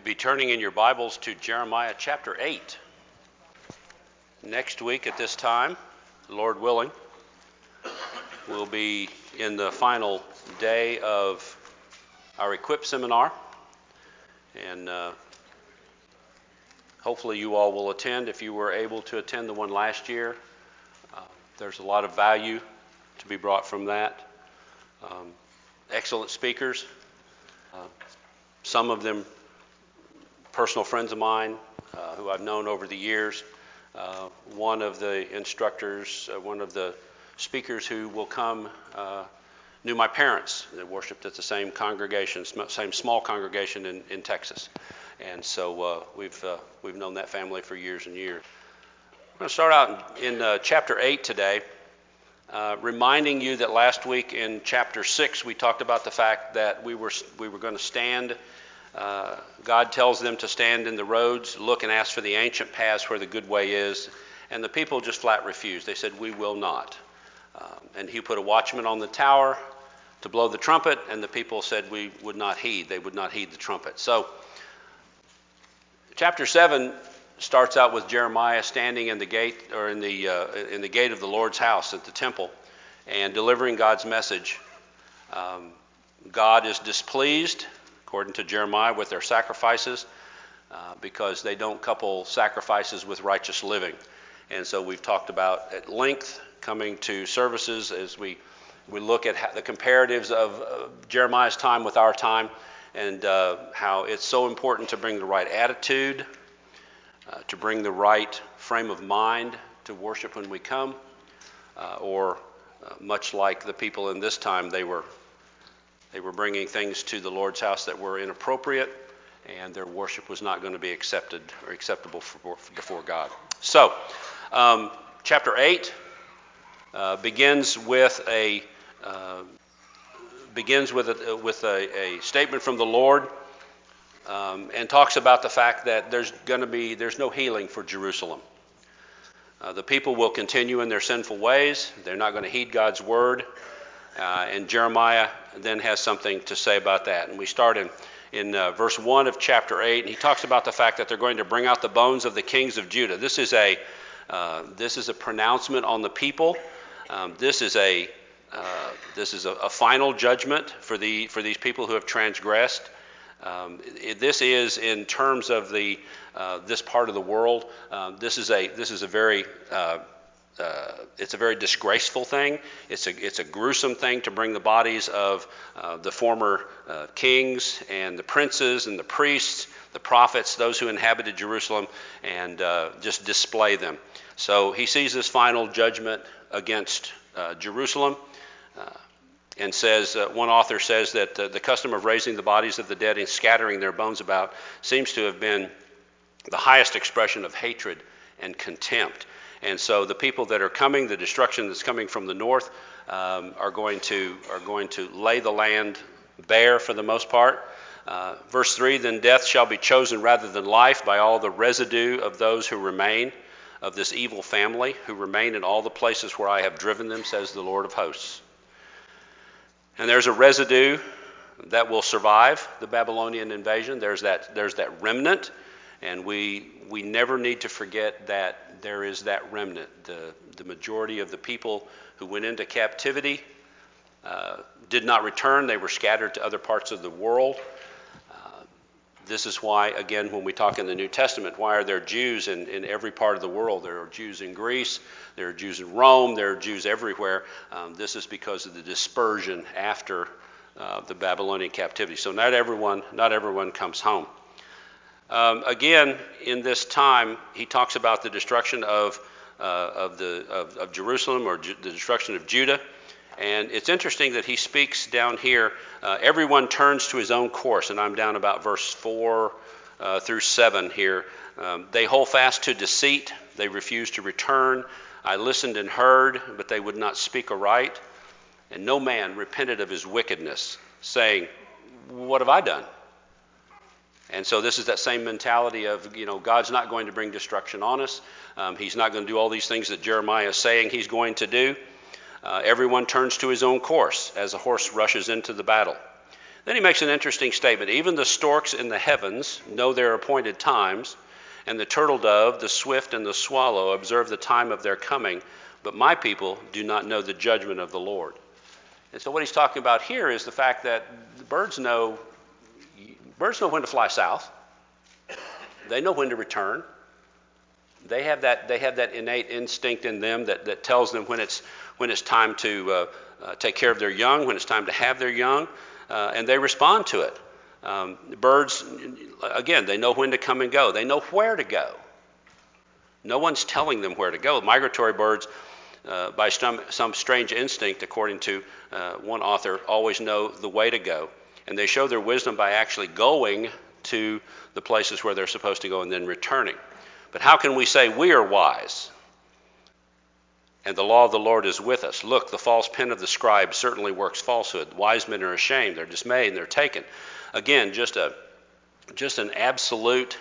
You'll be turning in your Bibles to Jeremiah chapter 8. Next week at this time, Lord willing, we'll be in the final day of our Equip seminar. And hopefully you all will attend. If you were able to attend the one last year, there's a lot of value to be brought from that. Excellent speakers, some of them personal friends of mine who I've known over the years. One of the instructors, one of the speakers who will come knew my parents. They worshiped at the same congregation, same small congregation in Texas. And so we've known that family for years and years. I'm going to start out in chapter 8 today, reminding you that last week in chapter 6 we talked about the fact that we were going to stand. God tells them to stand in the roads, look and ask for the ancient paths where the good way is. And the people just flat refused. They said, we will not. And he put a watchman on the tower to blow the trumpet, and the people said we would not heed. They would not heed the trumpet. So chapter 7 starts out with Jeremiah standing in the gate, or in the gate of the Lord's house at the temple, and delivering God's message. God is displeased, according to Jeremiah, with their sacrifices, because they don't couple sacrifices with righteous living. And so we've talked about at length coming to services as we look at the comparatives of Jeremiah's time with our time, and how it's so important to bring the right attitude, to bring the right frame of mind to worship when we come, or much like the people in this time, they were bringing things to the Lord's house that were inappropriate, and their worship was not going to be accepted or acceptable before God. So, chapter 8 begins with a statement from the Lord, and talks about the fact that there's no healing for Jerusalem. The people will continue in their sinful ways. They're not going to heed God's word. And Jeremiah then has something to say about that. And we start in verse 1 of chapter 8, and he talks about the fact that they're going to bring out the bones of the kings of Judah. This is a pronouncement on the people. This is a final judgment for these people who have transgressed. This is, in terms of this part of the world, this is a very it's a very disgraceful thing. It's a gruesome thing to bring the bodies of the former kings and the princes and the priests, the prophets, those who inhabited Jerusalem, and just display them. So he sees this final judgment against Jerusalem, and says, one author says that the custom of raising the bodies of the dead and scattering their bones about seems to have been the highest expression of hatred and contempt. And so the people that are coming, the destruction that's coming from the north, are going to lay the land bare for the most part. Verse 3, then death shall be chosen rather than life by all the residue of those who remain of this evil family, who remain in all the places where I have driven them, says the Lord of hosts. And there's a residue that will survive the Babylonian invasion. There's that remnant. And we never need to forget that there is that remnant. The majority of the people who went into captivity did not return. They were scattered to other parts of the world. This is why, again, when we talk in the New Testament, why are there Jews in every part of the world? There are Jews in Greece, there are Jews in Rome, there are Jews everywhere. This is because of the dispersion after the Babylonian captivity. So not everyone comes home. Again, in this time, he talks about the destruction of Jerusalem, or the destruction of Judah. And it's interesting that he speaks down here, everyone turns to his own course. And I'm down about verse 4 through 7 here. They hold fast to deceit. They refuse to return. I listened and heard, but they would not speak aright. And no man repented of his wickedness, saying, what have I done? And so this is that same mentality of, God's not going to bring destruction on us. He's not going to do all these things that Jeremiah is saying he's going to do. Everyone turns to his own course as a horse rushes into the battle. Then he makes an interesting statement. Even the storks in the heavens know their appointed times, and the turtle dove, the swift, and the swallow observe the time of their coming, but my people do not know the judgment of the Lord. And so what he's talking about here is the fact that the birds know when to fly south. They know when to return. They have that innate instinct in them that tells them when it's time to take care of their young, when it's time to have their young, and they respond to it. Birds, again, they know when to come and go. They know where to go. No one's telling them where to go. Migratory birds, by some strange instinct, according to one author, always know the way to go. And they show their wisdom by actually going to the places where they're supposed to go and then returning. But how can we say we are wise? And the law of the Lord is with us. Look, the false pen of the scribe certainly works falsehood. Wise men are ashamed, they're dismayed, and they're taken. Again, just an absolute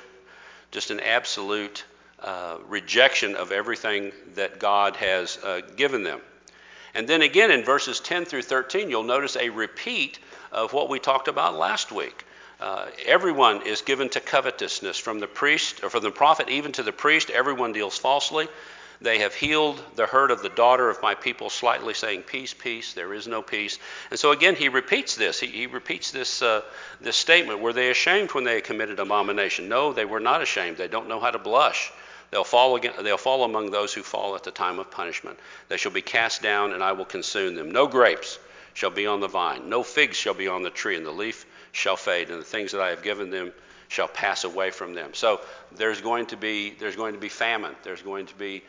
rejection of everything that God has given them. And then again in verses 10 through 13, you'll notice a repeat of what we talked about last week. Everyone is given to covetousness, from the priest, or from the prophet even to the priest. Everyone deals falsely. They have healed the hurt of the daughter of my people slightly, saying, peace, peace, there is no peace. And so again, he repeats this. He repeats this statement. Were they ashamed when they committed abomination? No, they were not ashamed. They don't know how to blush. They'll fall among those who fall at the time of punishment. They shall be cast down, and I will consume them. No grapes shall be on the vine. No figs shall be on the tree, and the leaf shall fade, and the things that I have given them shall pass away from them. So there's going to be famine. There's going to be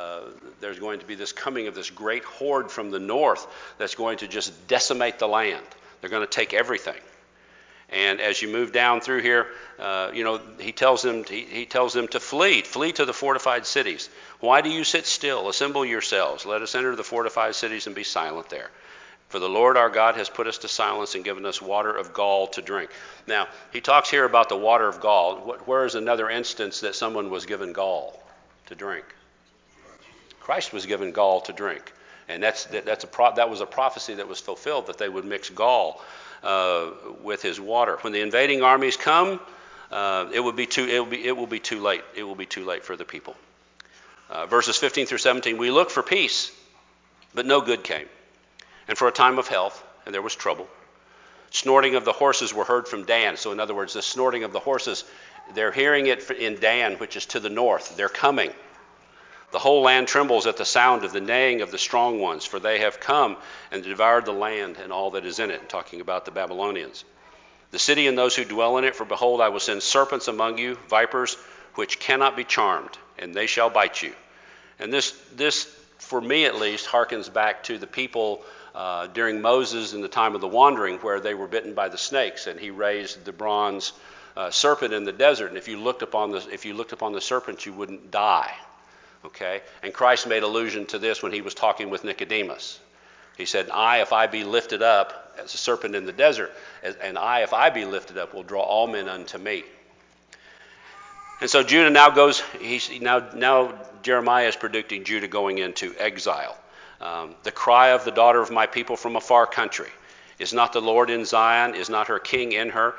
this coming of this great horde from the north that's going to just decimate the land. They're going to take everything. And as you move down through here, he tells them to flee to the fortified cities. Why do you sit still? Assemble yourselves. Let us enter the fortified cities and be silent there. For the Lord our God has put us to silence and given us water of gall to drink. Now, he talks here about the water of gall. Where is another instance that someone was given gall to drink? Christ was given gall to drink. And that was a prophecy that was fulfilled, that they would mix gall with his water. When the invading armies come, it will be too late. It will be too late for the people. Verses 15 through 17, we looked for peace, but no good came. And for a time of health, and there was trouble. Snorting of the horses were heard from Dan. So in other words, the snorting of the horses, they're hearing it in Dan, which is to the north. They're coming. The whole land trembles at the sound of the neighing of the strong ones, for they have come and devoured the land and all that is in it, talking about the Babylonians. The city and those who dwell in it, for behold, I will send serpents among you, vipers which cannot be charmed, and they shall bite you. And this, for me at least, harkens back to the people during Moses in the time of the wandering, where they were bitten by the snakes, and he raised the bronze serpent in the desert. And if you looked upon the serpent, you wouldn't die. Okay? And Christ made allusion to this when he was talking with Nicodemus. He said, if I be lifted up as a serpent in the desert, and if I be lifted up, will draw all men unto me. And so Judah now goes, now Jeremiah is predicting Judah going into exile. The cry of the daughter of my people from a far country. Is not the Lord in Zion? Is not her king in her?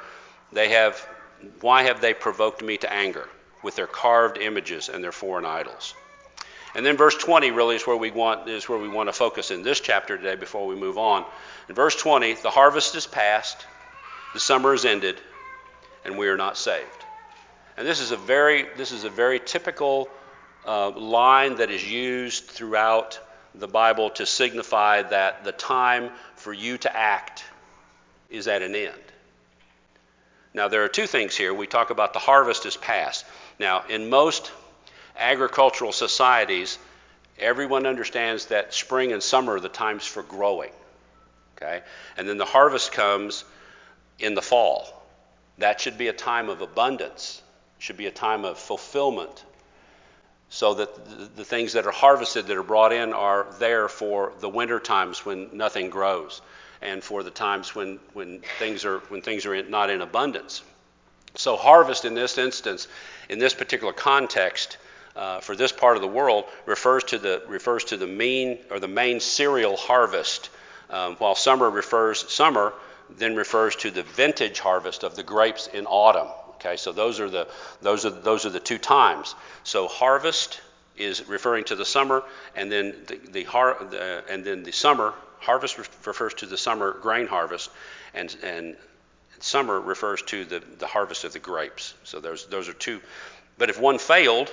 Why have they provoked me to anger with their carved images and their foreign idols? And then verse 20 really is where we want to focus in this chapter today before we move on. In verse 20, the harvest is past, the summer is ended, and we are not saved. And this is a very typical line that is used throughout the Bible to signify that the time for you to act is at an end. Now, there are two things here. We talk about the harvest is past. Now, in most agricultural societies, everyone understands that spring and summer are the times for growing. Okay? And then the harvest comes in the fall. That should be a time of abundance. It should be a time of fulfillment, so that the things that are harvested, that are brought in, are there for the winter times when nothing grows, and for the times when things are not in abundance. So harvest in this instance, in this particular context, for this part of the world, refers to the main cereal harvest, while summer then refers to the vintage harvest of the grapes in autumn. Okay, so those are the two times. So harvest is referring to the summer, and then the summer harvest refers to the summer grain harvest, and summer refers to the harvest of the grapes. So those are two. But if one failed,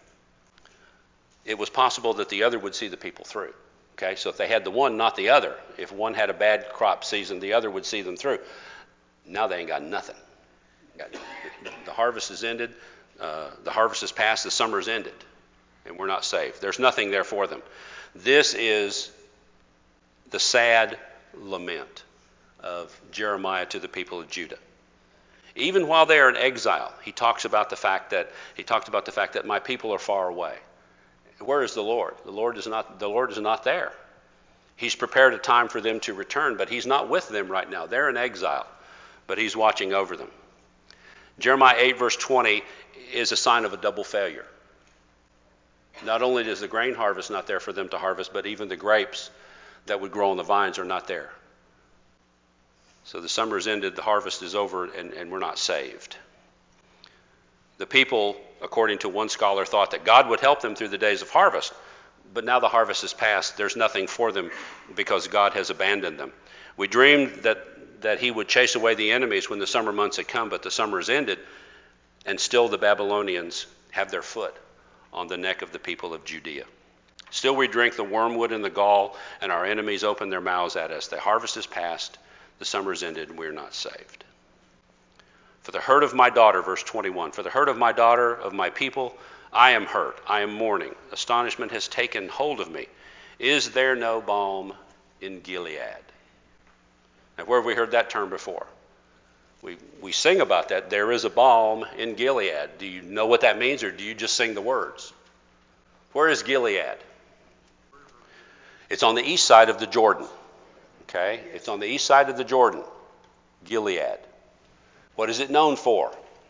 it was possible that the other would see the people through. Okay, so if they had the one, not the other, if one had a bad crop season, the other would see them through. Now they ain't got nothing. The harvest is ended, the harvest is past, the summer is ended, and we're not saved. There's nothing there for them. This is the sad lament of Jeremiah to the people of Judah. Even while they are in exile, he talked about the fact that my people are far away. Where is the Lord? The Lord is not there. He's prepared a time for them to return, but he's not with them right now. They're in exile, but he's watching over them. Jeremiah 8 verse 20 is a sign of a double failure. Not only is the grain harvest not there for them to harvest, but even the grapes that would grow on the vines are not there. So the summer is ended, the harvest is over, and we're not saved. The people, according to one scholar, thought that God would help them through the days of harvest, but now the harvest is past. There's nothing for them because God has abandoned them. We dreamed that he would chase away the enemies when the summer months had come, but the summer is ended, and still the Babylonians have their foot on the neck of the people of Judea. Still we drink the wormwood and the gall, and our enemies open their mouths at us. The harvest is past, the summer is ended, and we're not saved. For the hurt of my daughter, verse 21, for the hurt of my daughter, of my people, I am hurt, I am mourning. Astonishment has taken hold of me. Is there no balm in Gilead? Now, where have we heard that term before? We sing about that. There is a balm in Gilead. Do you know what that means, or do you just sing the words? Where is Gilead? It's on the east side of the Jordan. Okay? It's on the east side of the Jordan, Gilead. What is it known for?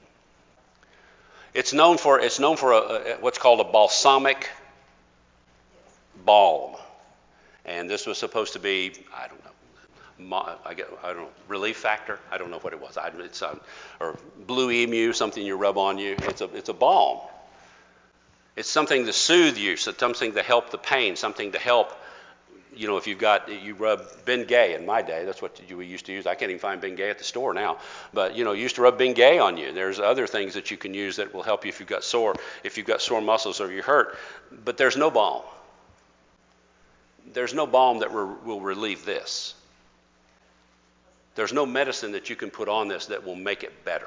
It's known for what's called a balsamic balm. And this was supposed to be, I don't know, relief factor. I don't know what it was. Or blue emu, something you rub on you. It's a balm. It's something to soothe you, something to help the pain, something to help. You know, if you rub Bengay in my day, that's what we used to use. I can't even find Bengay at the store now. But, you used to rub Bengay on you. There's other things that you can use that will help you if you've got sore muscles or you're hurt. But there's no balm. There's no balm that will relieve this. There's no medicine that you can put on this that will make it better.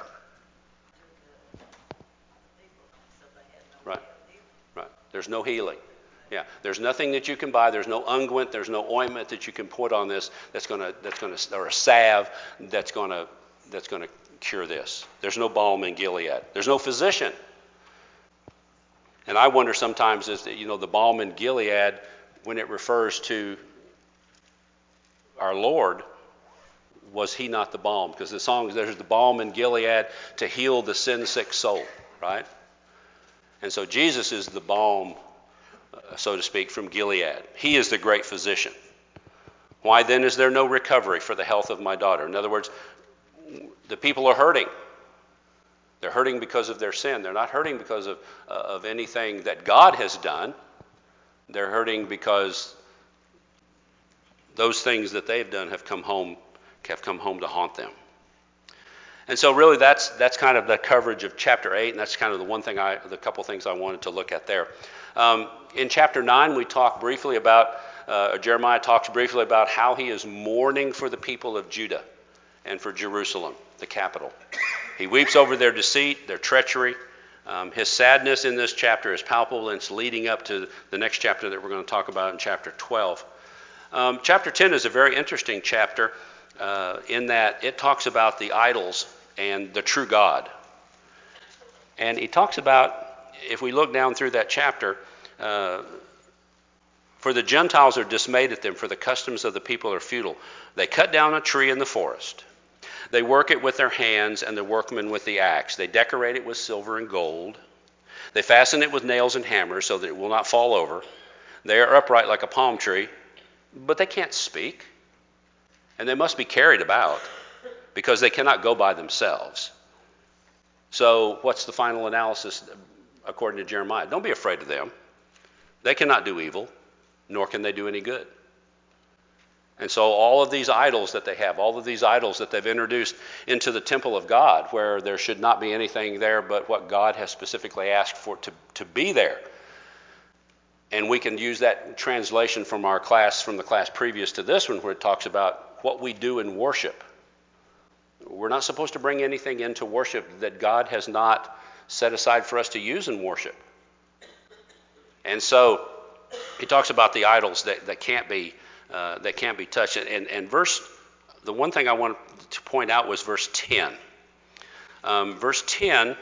Right. There's no healing. Yeah, there's nothing that you can buy. There's no unguent. There's no ointment that you can put on this or a salve that's gonna cure this. There's no balm in Gilead. There's no physician. And I wonder sometimes the balm in Gilead, when it refers to our Lord, was he not the balm? Because the song, there's the balm in Gilead to heal the sin-sick soul, right? And so Jesus is the balm, so to speak, from Gilead. He is the great physician. Why then is there no recovery for the health of my daughter? In other words, the people are hurting. They're hurting because of their sin. They're not hurting because of anything that God has done. They're hurting because those things that they've done have come home to haunt them. And so really that's kind of the coverage of chapter 8, and that's kind of the couple things I wanted to look at there. In chapter 9, we talk briefly about, Jeremiah talks briefly about how he is mourning for the people of Judah and for Jerusalem, the capital. He weeps over their deceit, their treachery. His sadness in this chapter is palpable, and it's leading up to the next chapter that we're going to talk about in chapter 12. Chapter 10 is a very interesting chapter in that it talks about the idols and the true God. And he talks about, if we look down through that chapter, for the Gentiles are dismayed at them, for the customs of the people are futile. They cut down a tree in the forest. They work it with their hands, and the workmen with the axe. They decorate it with silver and gold. They fasten it with nails and hammers so that it will not fall over. They are upright like a palm tree, but they can't speak. And they must be carried about. because they cannot go by themselves. So what's the final analysis according to Jeremiah? Don't be afraid of them. They cannot do evil, nor can they do any good. And so all of these idols that they have, all of these idols that they've introduced into the temple of God, where there should not be anything there but what God has specifically asked for to be there. And we can use that translation from the class previous to this one, where it talks about what we do in worship. We're not supposed to bring anything into worship that God has not set aside for us to use in worship. And so he talks about the idols that can't be touched. And the one thing I wanted to point out was verse 10. Verse 10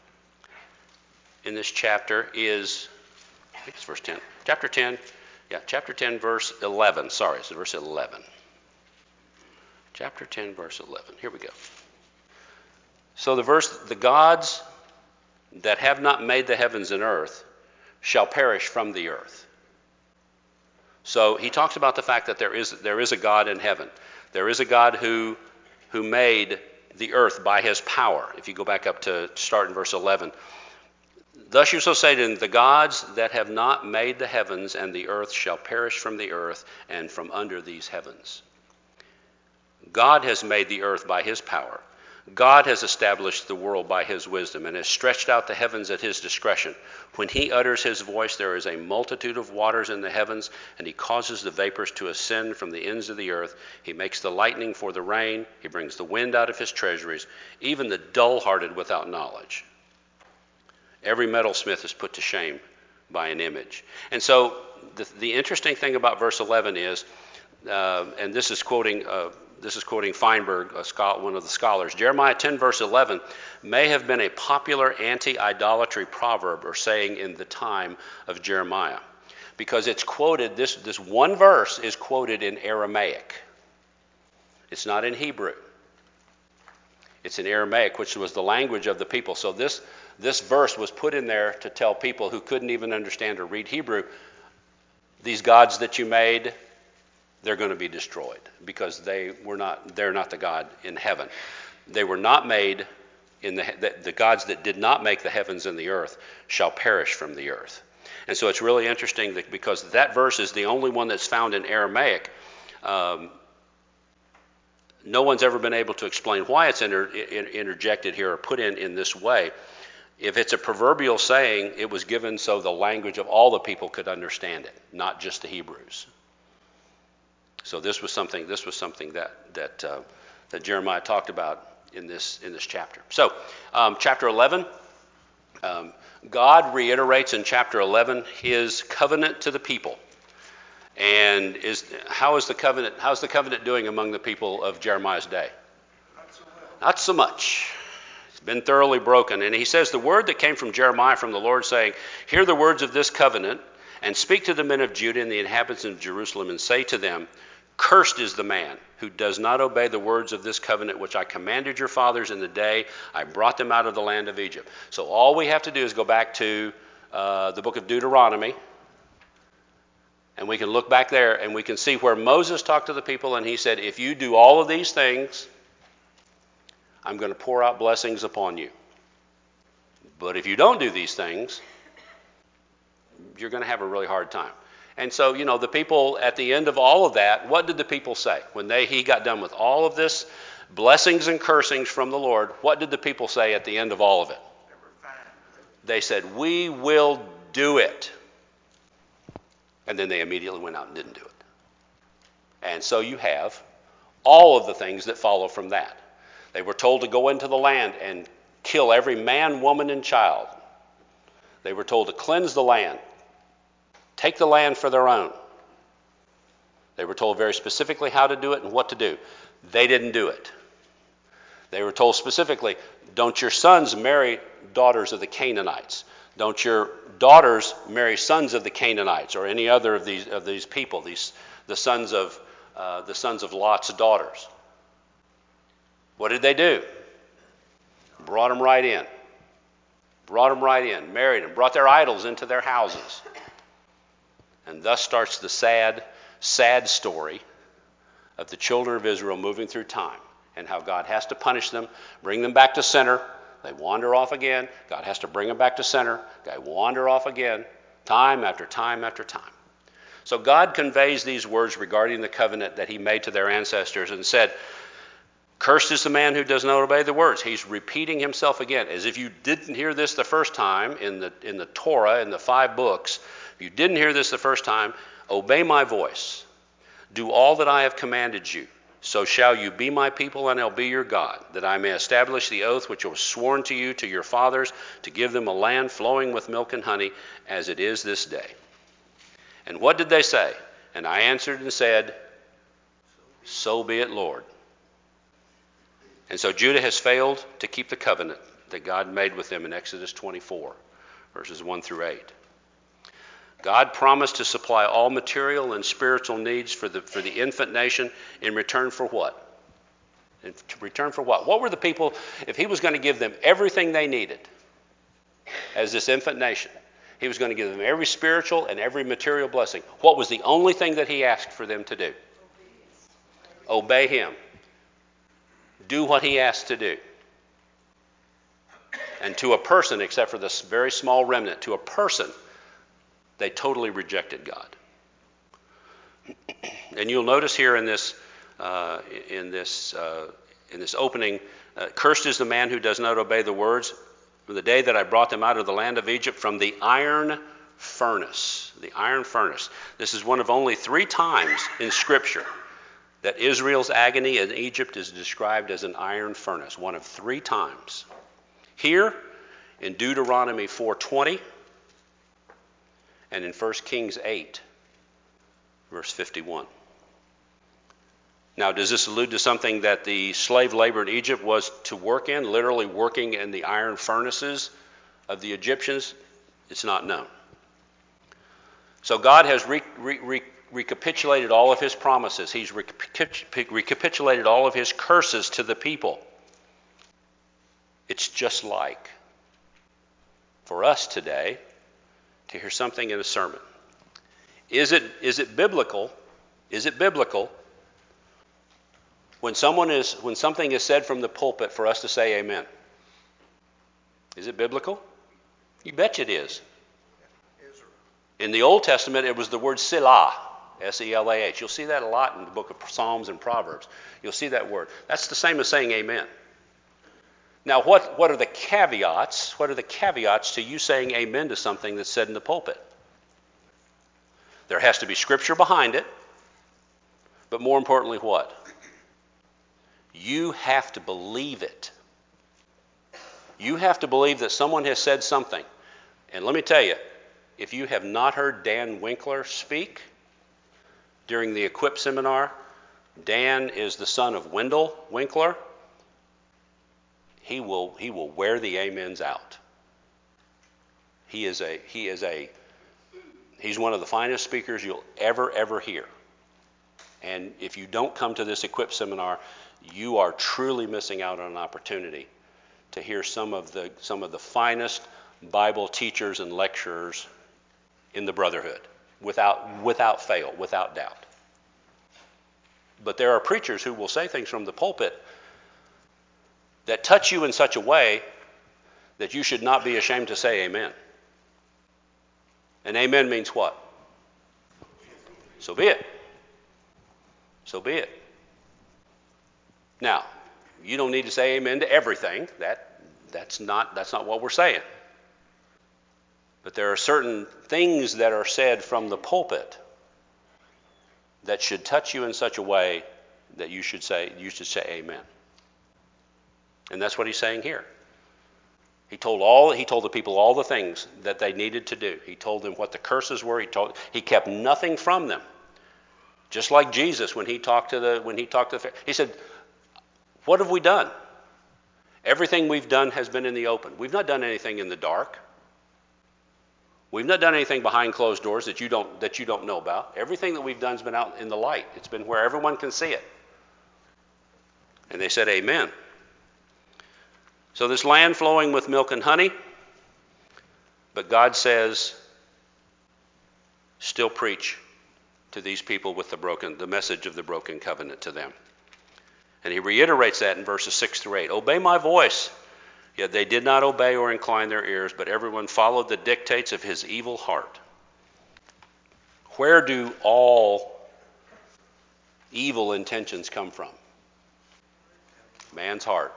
in this chapter is, I think it's verse 10. Chapter 10, verse 11. Sorry, it's verse 11. Chapter 10, verse 11. Here we go. So the gods that have not made the heavens and earth shall perish from the earth. So he talks about the fact that there is a God in heaven. There is a God who made the earth by his power. If you go back up to start in verse 11. Thus you shall say to them, the gods that have not made the heavens and the earth shall perish from the earth and from under these heavens. God has made the earth by his power. God has established the world by his wisdom and has stretched out the heavens at his discretion. When he utters his voice, there is a multitude of waters in the heavens, and he causes the vapors to ascend from the ends of the earth. He makes the lightning for the rain. He brings the wind out of his treasuries, even the dull-hearted without knowledge. Every metalsmith is put to shame by an image. And so the interesting thing about verse 11 is, and this is quoting Feinberg, one of the scholars. Jeremiah 10, verse 11 may have been a popular anti-idolatry proverb or saying in the time of Jeremiah, because it's quoted, this one verse is quoted in Aramaic. It's not in Hebrew. It's in Aramaic, which was the language of the people. So this verse was put in there to tell people who couldn't even understand or read Hebrew, these gods that you made, they're going to be destroyed because they're not the God in heaven. They were not made the gods that did not make the heavens and the earth shall perish from the earth. And so it's really interesting that because that verse is the only one that's found in Aramaic, no one's ever been able to explain why it's interjected here or put in this way. If it's a proverbial saying, it was given so the language of all the people could understand it, not just the Hebrews. So this was something that Jeremiah talked about in this chapter. So chapter 11, God reiterates in chapter 11 his covenant to the people. And how's the covenant doing among the people of Jeremiah's day? Not so much. It's been thoroughly broken. And he says, the word that came from Jeremiah from the Lord saying, hear the words of this covenant and speak to the men of Judah and the inhabitants of Jerusalem and say to them, cursed is the man who does not obey the words of this covenant which I commanded your fathers in the day I brought them out of the land of Egypt. So all we have to do is go back to the book of Deuteronomy, and we can look back there and we can see where Moses talked to the people and he said, if you do all of these things, I'm going to pour out blessings upon you. But if you don't do these things, you're going to have a really hard time. And so, the people at the end of all of that, what did the people say? When he got done with all of this blessings and cursings from the Lord, what did the people say at the end of all of it? They said, we will do it. And then they immediately went out and didn't do it. And so you have all of the things that follow from that. They were told to go into the land and kill every man, woman, and child. They were told to cleanse the land. Take the land for their own. They were told very specifically how to do it and what to do. They didn't do it. They were told specifically, don't your sons marry daughters of the Canaanites. Don't your daughters marry sons of the Canaanites or any other of these people, the sons of Lot's daughters. What did they do? Brought them right in. Married them, brought their idols into their houses. And thus starts the sad, sad story of the children of Israel moving through time. and how God has to punish them, bring them back to center. They wander off again. God has to bring them back to center. They wander off again, time after time after time. So God conveys these words regarding the covenant that he made to their ancestors and said, cursed is the man who does not obey the words. He's repeating himself again, as if you didn't hear this the first time in the Torah, in the 5 books. If you didn't hear this the first time, obey my voice. Do all that I have commanded you. So shall you be my people, and I'll be your God, that I may establish the oath which was sworn to you, to your fathers, to give them a land flowing with milk and honey, as it is this day. And what did they say? And I answered and said, so be it, Lord. And so Judah has failed to keep the covenant that God made with them in Exodus 24, verses 1 through 8. God promised to supply all material and spiritual needs for the infant nation in return for what? In return for what? What were the people, if he was going to give them everything they needed as this infant nation, he was going to give them every spiritual and every material blessing. What was the only thing that he asked for them to do? Obey him. Do what he asked to do. And to a person, except for this very small remnant, to a person, they totally rejected God. And you'll notice here in this opening, cursed is the man who does not obey the words. From the day that I brought them out of the land of Egypt, from the iron furnace. The iron furnace. This is one of only 3 times in Scripture that Israel's agony in Egypt is described as an iron furnace. One of 3 times. Here, in Deuteronomy 4:20, and in 1 Kings 8, verse 51. Now, does this allude to something that the slave labor in Egypt was to work in, literally working in the iron furnaces of the Egyptians? It's not known. So God has recapitulated all of his promises. He's recapitulated all of his curses to the people. It's just like for us today to hear something in a sermon. Is it biblical? Is it biblical when something is said from the pulpit for us to say amen? Is it biblical? You bet it is. In the Old Testament, it was the word Selah, S-E-L-A-H. You'll see that a lot in the book of Psalms and Proverbs. You'll see that word. That's the same as saying amen. Now, what are the caveats? What are the caveats to you saying amen to something that's said in the pulpit? There has to be scripture behind it. But more importantly, what? You have to believe it. You have to believe that someone has said something. And let me tell you, if you have not heard Dan Winkler speak during the Equip seminar, Dan is the son of Wendell Winkler. He will wear the amens out. He's one of the finest speakers you'll ever hear. And if you don't come to this Equip seminar, you are truly missing out on an opportunity to hear some of the finest Bible teachers and lecturers in the brotherhood, without fail, without doubt. But there are preachers who will say things from the pulpit that touch you in such a way that you should not be ashamed to say amen. And amen means what? So be it. So be it. Now, you don't need to say amen to everything. That's not what we're saying. But there are certain things that are said from the pulpit that should touch you in such a way that you should say amen. And that's what he's saying here. He told the people all the things that they needed to do. He told them what the curses were. He kept nothing from them. Just like Jesus when he talked to the he said, "What have we done? Everything we've done has been in the open. We've not done anything in the dark. We've not done anything behind closed doors that you don't know about. Everything that we've done has been out in the light. It's been where everyone can see it." And they said, "Amen." So this land flowing with milk and honey, but God says, still preach to these people with the message of the broken covenant to them. And he reiterates that in verses 6 through 8. Obey my voice. Yet they did not obey or incline their ears, but everyone followed the dictates of his evil heart. Where do all evil intentions come from? Man's heart.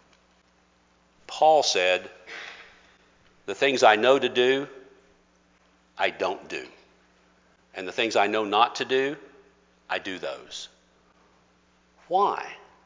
Paul said, the things I know to do, I don't do. And the things I know not to do, I do those. Why?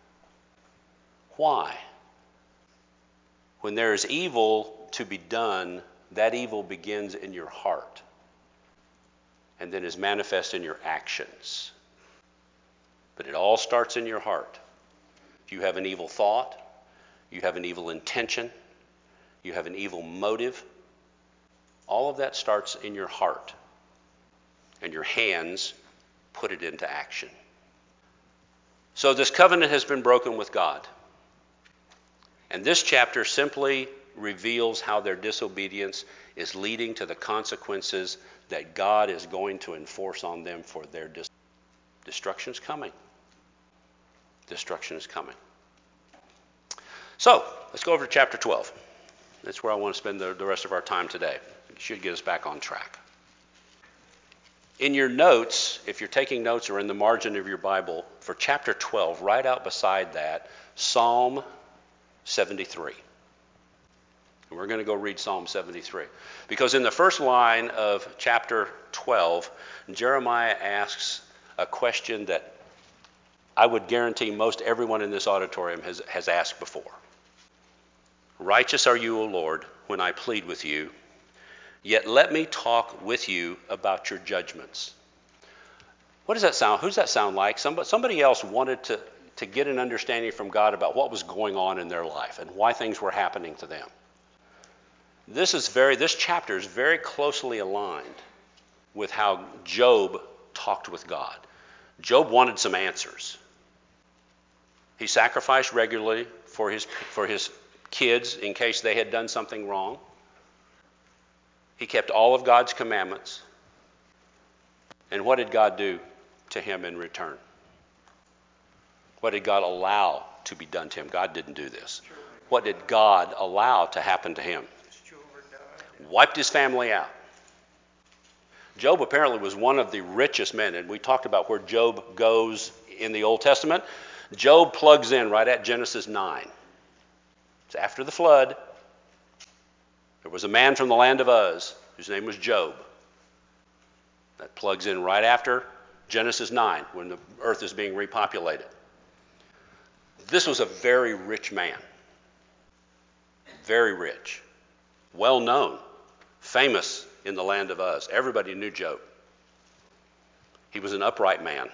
Why? When there is evil to be done, that evil begins in your heart and then is manifest in your actions. But it all starts in your heart. If you have an evil thought, you have an evil intention, you have an evil motive, all of that starts in your heart. And your hands put it into action. So this covenant has been broken with God. And this chapter simply reveals how their disobedience is leading to the consequences that God is going to enforce on them for their destruction is coming. Destruction is coming. So, let's go over to chapter 12. That's where I want to spend the rest of our time today. It should get us back on track. In your notes, if you're taking notes or in the margin of your Bible, for chapter 12, right out beside that, Psalm 73. And we're going to go read Psalm 73. Because in the first line of chapter 12, Jeremiah asks a question that I would guarantee most everyone in this auditorium has asked before. Righteous are you, O Lord, when I plead with you, yet let me talk with you about your judgments. What does that sound? Who does that sound like? Somebody else wanted to get an understanding from God about what was going on in their life and why things were happening to them. This chapter is very closely aligned with how Job talked with God. Job wanted some answers. He sacrificed regularly for his kids in case they had done something wrong. He kept all of God's commandments. And what did God do to him in return? What did God allow to be done to him? God didn't do this. What did God allow to happen to him? Wiped his family out. Job apparently was one of the richest men, and we talked about where Job goes in the Old Testament. Job plugs in right at Genesis 9. It's after the flood. There was a man from the land of Uz whose name was Job. That plugs in right after Genesis 9 when the earth is being repopulated. This was a very rich man. Very rich. Well known. Famous in the land of Uz. Everybody knew Job. He was an upright man.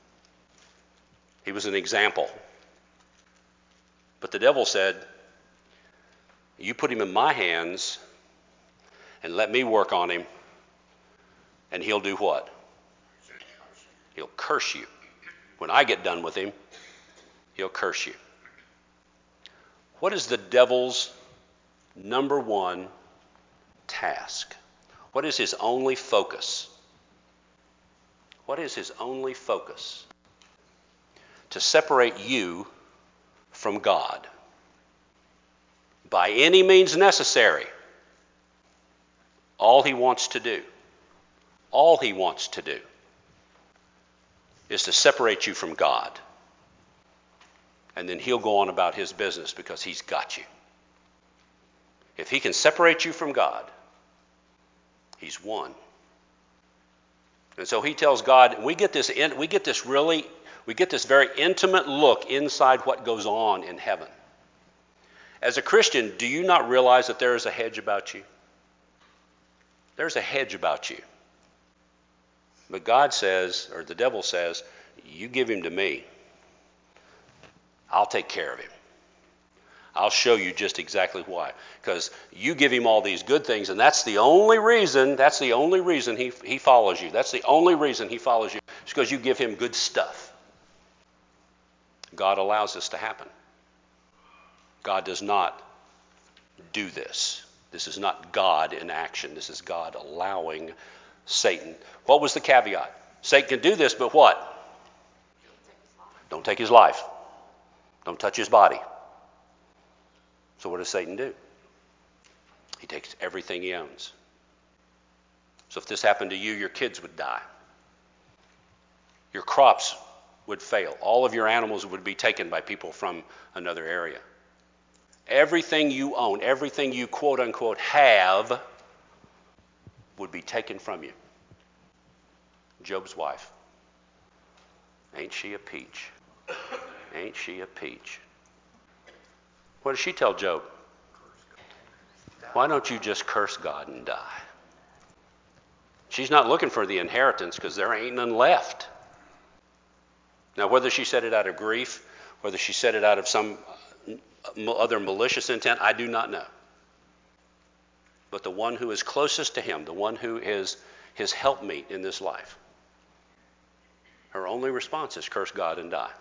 He was an example. But the devil said, you put him in my hands and let me work on him, and he'll do what? He'll curse you. When I get done with him, he'll curse you. What is the devil's number one task? What is his only focus? What is his only focus? To separate you from God. By any means necessary. All he wants to do is to separate you from God. And then he'll go on about his business because he's got you. If he can separate you from God, he's won. And so he tells God, we get this very intimate look inside what goes on in heaven. As a Christian, do you not realize that there is a hedge about you? There's a hedge about you. But God says, or the devil says, you give him to me. I'll take care of him. I'll show you just exactly why. Because you give him all these good things, and that's the only reason he follows you. That's the only reason he follows you. It's because you give him good stuff. God allows this to happen. God does not do this. This is not God in action. This is God allowing Satan. What was the caveat? Satan can do this, but what? Don't take his life. Don't touch his body. So what does Satan do? He takes everything he owns. So if this happened to you, your kids would die. Your crops would fail. All of your animals would be taken by people from another area. Everything you own, everything you quote unquote have, would be taken from you. Job's wife. Ain't she a peach? Ain't she a peach? What does she tell Job? Why don't you just curse God and die? She's not looking for the inheritance because there ain't none left. Now, whether she said it out of grief, whether she said it out of some other malicious intent, I do not know. But the one who is closest to him, the one who is his helpmeet in this life, her only response is curse God and die.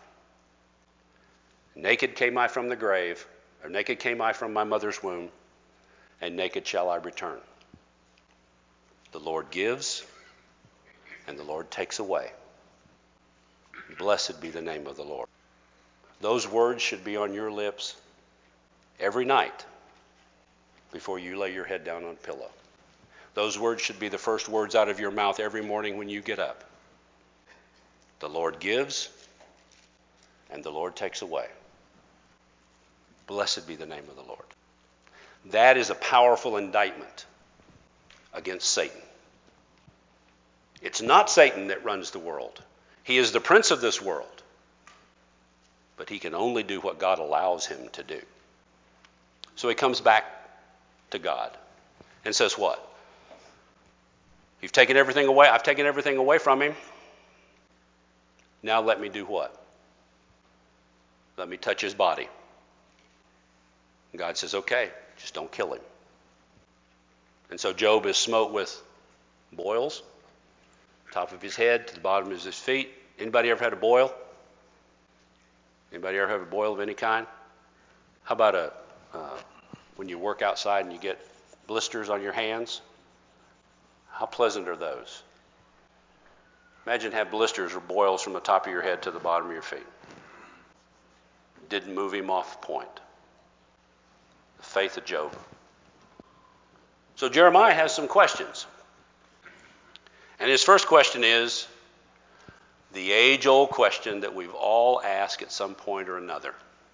Naked came I from the grave, or naked came I from my mother's womb, and naked shall I return. The Lord gives, and the Lord takes away. Blessed be the name of the Lord. Those words should be on your lips every night before you lay your head down on a pillow. Those words should be the first words out of your mouth every morning when you get up. The Lord gives, and the Lord takes away. Blessed be the name of the Lord. That is a powerful indictment against Satan. It's not Satan that runs the world. He is the prince of this world. But he can only do what God allows him to do. So he comes back to God and says what? You've taken everything away. I've taken everything away from him. Now let me do what? Let me touch his body. And God says, okay, just don't kill him. And so Job is smote with boils, top of his head to the bottom of his feet. Anybody ever had a boil? Anybody ever have a boil of any kind? How about when you work outside and you get blisters on your hands? How pleasant are those? Imagine have blisters or boils from the top of your head to the bottom of your feet. Didn't move him off point. The faith of Job. So Jeremiah has some questions. And his first question is the age-old question that we've all asked at some point or another.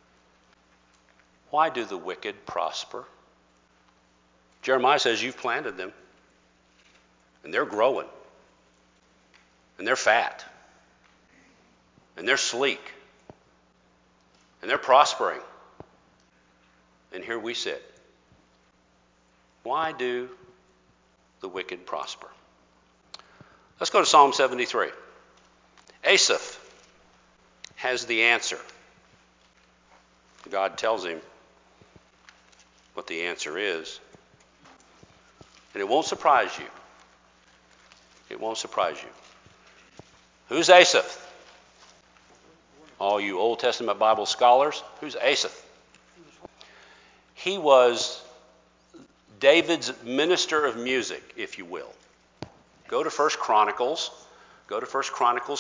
Why do the wicked prosper? Jeremiah says you've planted them. And they're growing. And they're fat. And they're sleek. And they're prospering. And here we sit. Why do the wicked prosper? Let's go to Psalm 73. Asaph has the answer. God tells him what the answer is. And it won't surprise you. It won't surprise you. Who's Asaph? All you Old Testament Bible scholars, who's Asaph? He was David's minister of music, if you will. Go to 1 Chronicles. Go to 1 Chronicles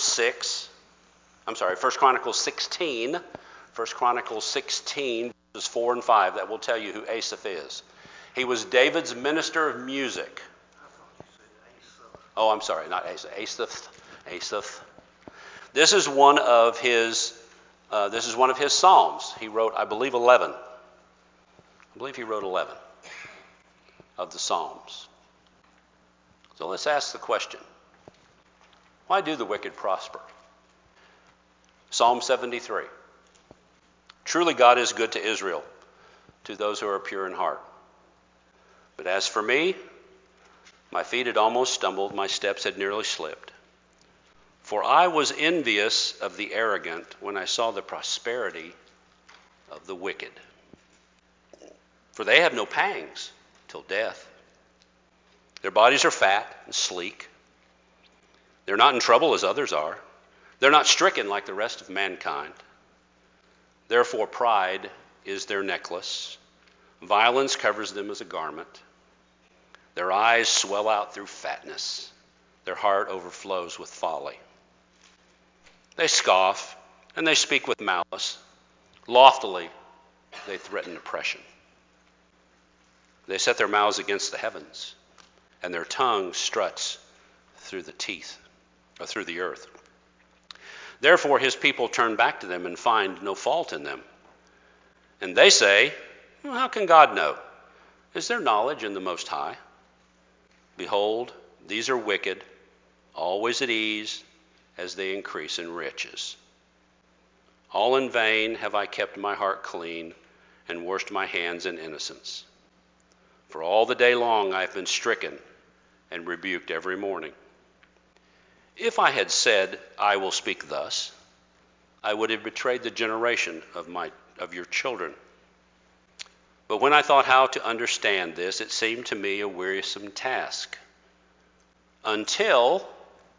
16. 1 Chronicles 16, verses 4 and 5. That will tell you who Asaph is. He was David's minister of music. Oh, I'm sorry, not Asaph. Asaph. This is one of his psalms. He wrote, I believe, 11. I believe he wrote 11 of the Psalms. So let's ask the question. Why do the wicked prosper? Psalm 73. Truly God is good to Israel, to those who are pure in heart. But as for me, my feet had almost stumbled, my steps had nearly slipped. For I was envious of the arrogant when I saw the prosperity of the wicked. For they have no pangs till death. Their bodies are fat and sleek. They're not in trouble as others are. They're not stricken like the rest of mankind. Therefore pride is their necklace. Violence covers them as a garment. Their eyes swell out through fatness. Their heart overflows with folly. They scoff and they speak with malice. Loftily, they threaten oppression. They set their mouths against the heavens, and their tongue struts through the teeth, or through the earth. Therefore his people turn back to them and find no fault in them. And they say, well, how can God know? Is there knowledge in the Most High? Behold, these are wicked, always at ease, as they increase in riches. All in vain have I kept my heart clean and washed my hands in innocence. For all the day long I have been stricken and rebuked every morning. If I had said, I will speak thus, I would have betrayed the generation of your children. But when I thought how to understand this, it seemed to me a wearisome task. Until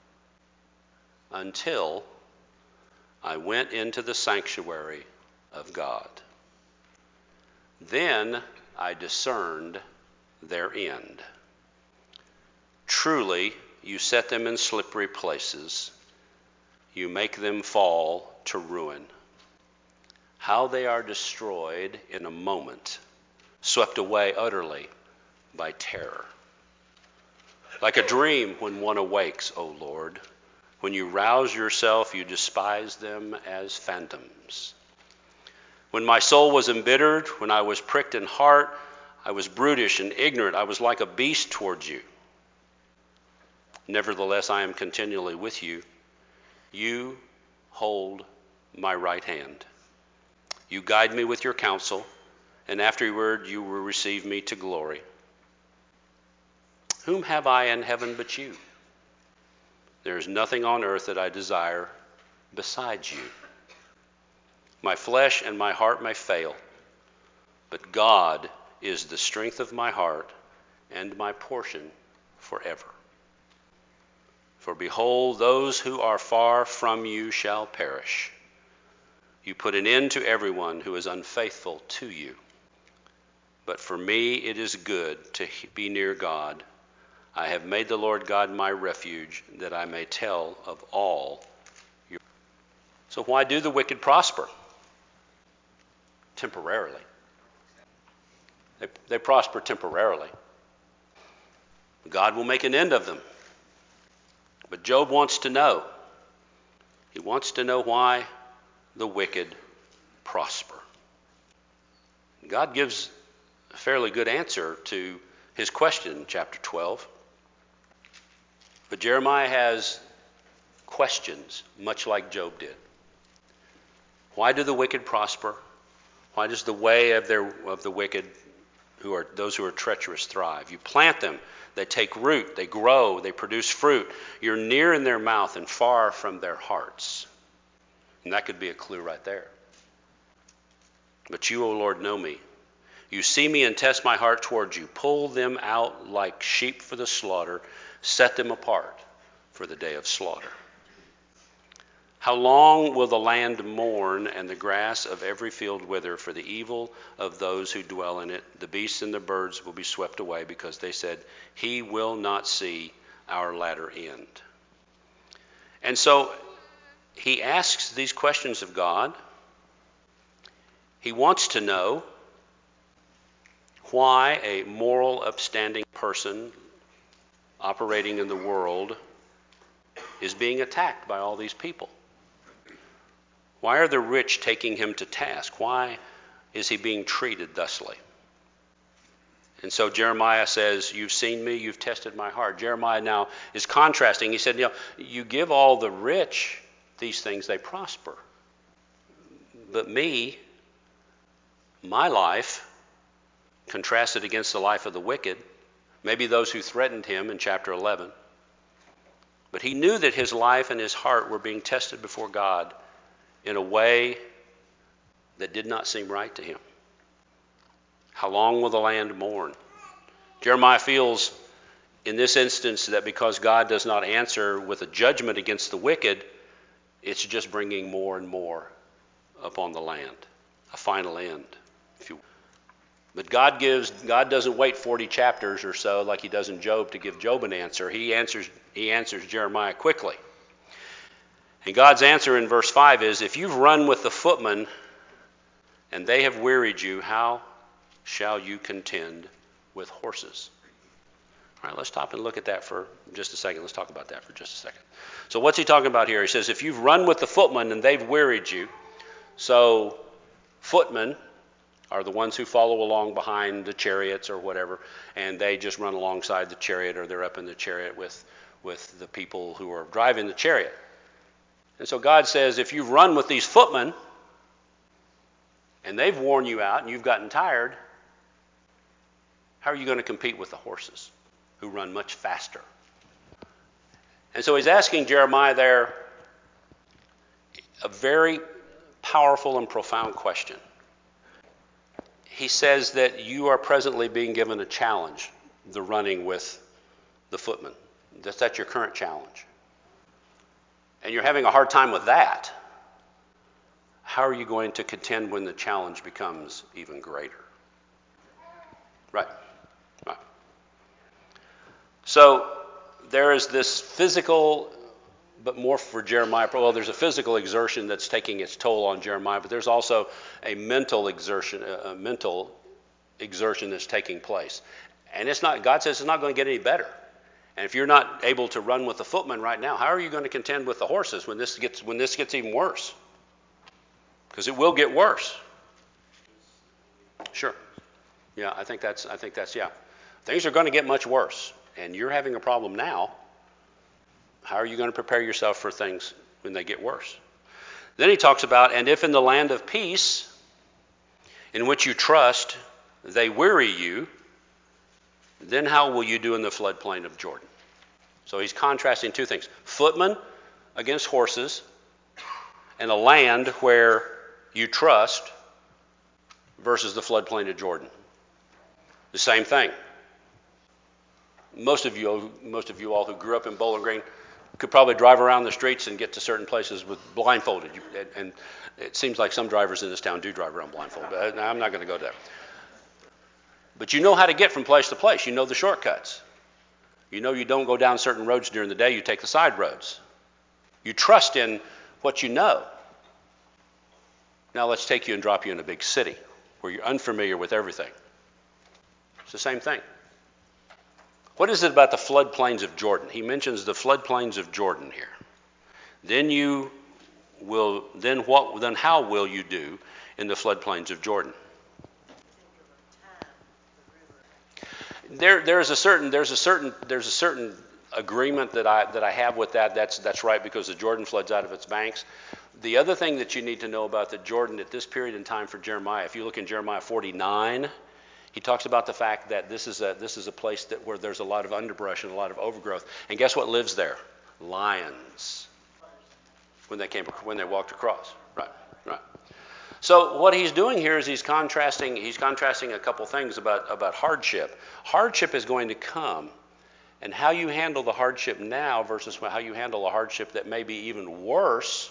I went into the sanctuary of God. Then I discerned their end. Truly, you set them in slippery places. You make them fall to ruin. How they are destroyed in a moment, swept away utterly by terror. Like a dream when one awakes, O Lord. When you rouse yourself, you despise them as phantoms. When my soul was embittered, when I was pricked in heart, I was brutish and ignorant. I was like a beast towards you. Nevertheless, I am continually with you. You hold my right hand. You guide me with your counsel, and afterward you will receive me to glory. Whom have I in heaven but you? There is nothing on earth that I desire besides you. My flesh and my heart may fail, but God is the strength of my heart and my portion forever. For behold, those who are far from you shall perish. You put an end to everyone who is unfaithful to you. But for me it is good to be near God. I have made the Lord God my refuge, that I may tell of all your. So why do the wicked prosper? Temporarily. They prosper temporarily. God will make an end of them. But Job wants to know. He wants to know why the wicked prosper. God gives a fairly good answer to his question in chapter 12. But Jeremiah has questions, much like Job did. Why do the wicked prosper? Why does the way of the wicked, those who are treacherous, thrive? You plant them, they take root, they grow, they produce fruit. You're near in their mouth and far from their hearts. And that could be a clue right there. But you, O Lord, know me. You see me and test my heart towards you. Pull them out like sheep for the slaughter. Set them apart for the day of slaughter. How long will the land mourn and the grass of every field wither for the evil of those who dwell in it? The beasts and the birds will be swept away because they said, he will not see our latter end. And so he asks these questions of God. He wants to know why a moral, upstanding person operating in the world is being attacked by all these people. Why are the rich taking him to task? Why is he being treated thusly? And so Jeremiah says, you've seen me, you've tested my heart. Jeremiah now is contrasting. He said, you give all the rich these things, they prosper. But me, my life, contrasted against the life of the wicked, maybe those who threatened him in chapter 11. But he knew that his life and his heart were being tested before God in a way that did not seem right to him. How long will the land mourn? Jeremiah feels in this instance that because God does not answer with a judgment against the wicked, it's just bringing more and more upon the land, a final end, if you will. But God doesn't wait 40 chapters or so like he does in Job to give Job an answer. He answers Jeremiah quickly. And God's answer in verse 5 is, if you've run with the footman and they have wearied you, how shall you contend with horses? All right, let's stop and look at that for just a second. Let's talk about that for just a second. So what's he talking about here? He says, if you've run with the footmen and they've wearied you, so footmen are the ones who follow along behind the chariots or whatever, and they just run alongside the chariot, or they're up in the chariot with the people who are driving the chariot. And so God says, if you've run with these footmen and they've worn you out and you've gotten tired, how are you going to compete with the horses who run much faster? And so he's asking Jeremiah there a very powerful and profound question. He says that you are presently being given a challenge, the running with the footmen. That's your current challenge. And you're having a hard time with that. How are you going to contend when the challenge becomes even greater? Right. So there is this physical, but more for Jeremiah. Well, there's a physical exertion that's taking its toll on Jeremiah, but there's also a mental exertion that's taking place. And it's not. God says it's not going to get any better. And if you're not able to run with the footmen right now, how are you going to contend with the horses when this gets even worse? Because it will get worse. Sure. Yeah, I think that's yeah. Things are going to get much worse, and you're having a problem now. How are you going to prepare yourself for things when they get worse? Then he talks about, and if in the land of peace, in which you trust, they weary you, then how will you do in the floodplain of Jordan? So he's contrasting two things: footmen against horses, and a land where you trust versus the floodplain of Jordan. The same thing. Most of you all who grew up in Bowling Green could probably drive around the streets and get to certain places with blindfolded. And it seems like some drivers in this town do drive around blindfolded. But I'm not going to go there. But you know how to get from place to place. You know the shortcuts. You know you don't go down certain roads during the day. You take the side roads. You trust in what you know. Now let's take you and drop you in a big city where you're unfamiliar with everything. It's the same thing. What is it about the floodplains of Jordan? He mentions the floodplains of Jordan here. Then how will you do in the floodplains of Jordan? There's a certain agreement that I have with that. That's right, because the Jordan floods out of its banks. The other thing that you need to know about the Jordan at this period in time for Jeremiah, if you look in Jeremiah 49, he talks about the fact that this is a place where there's a lot of underbrush and a lot of overgrowth. And guess what lives there? Lions. When they walked across. Right. So what he's doing here is he's contrasting a couple things about hardship. Hardship is going to come, and how you handle the hardship now versus how you handle a hardship that may be even worse,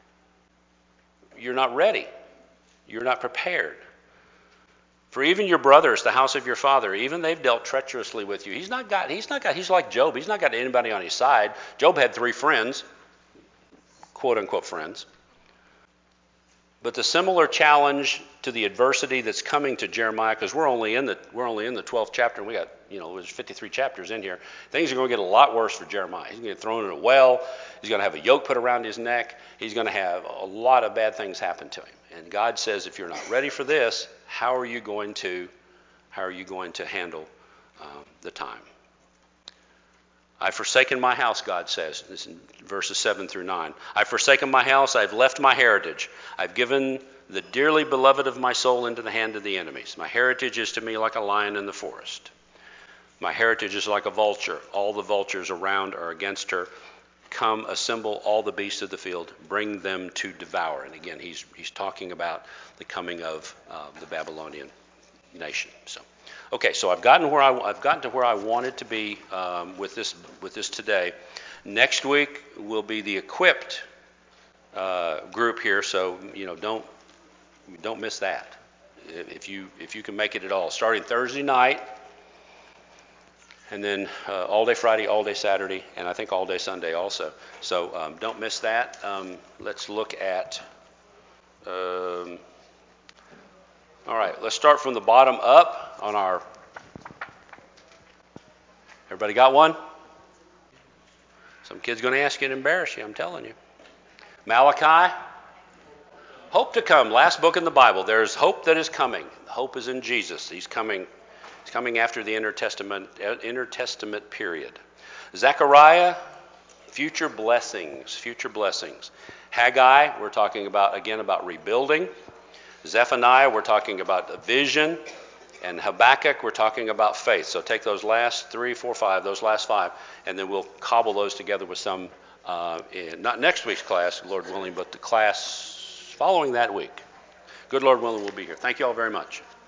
you're not ready. You're not prepared. For even your brothers, the house of your father, even they've dealt treacherously with you. He's like Job. He's not got anybody on his side. Job had 3 friends, quote unquote friends. But the similar challenge to the adversity that's coming to Jeremiah, because we're only in the 12th chapter, and we got, there's 53 chapters in here. Things are going to get a lot worse for Jeremiah. He's going to get thrown in a well. He's going to have a yoke put around his neck. He's going to have a lot of bad things happen to him. And God says, if you're not ready for this, how are you going to handle the time? I've forsaken my house, God says. This is in verses 7 through 9. I've forsaken my house. I've left my heritage. I've given the dearly beloved of my soul into the hand of the enemies. My heritage is to me like a lion in the forest. My heritage is like a vulture. All the vultures around are against her. Come, assemble all the beasts of the field. Bring them to devour. And again, he's talking about the coming of the Babylonian nation. So I've gotten to where I wanted to be with this today. Next week will be the equipped group here, so don't miss that. If you can make it at all, starting Thursday night, and then all day Friday, all day Saturday, and I think all day Sunday also. So don't miss that. Let's look at All right, let's start from the bottom up on our. Everybody got one? Some kid's going to ask you and embarrass you, I'm telling you. Malachi, hope to come. Last book in the Bible. There's hope that is coming. Hope is in Jesus. He's coming. He's coming after the intertestament period. Zechariah, future blessings. Future blessings. Haggai, we're talking about rebuilding. Zephaniah, we're talking about a vision. And Habakkuk, we're talking about faith. So take those last 3, 4, 5, those last 5, and then we'll cobble those together with some, not next week's class, Lord willing, but the class following that week. Good Lord willing, we'll be here. Thank you all very much.